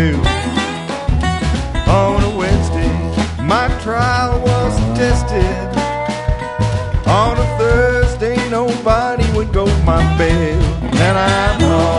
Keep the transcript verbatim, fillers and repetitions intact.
jail. On a Wednesday, my trial was tested. On a Thursday, nobody would go my bail. And I'm home.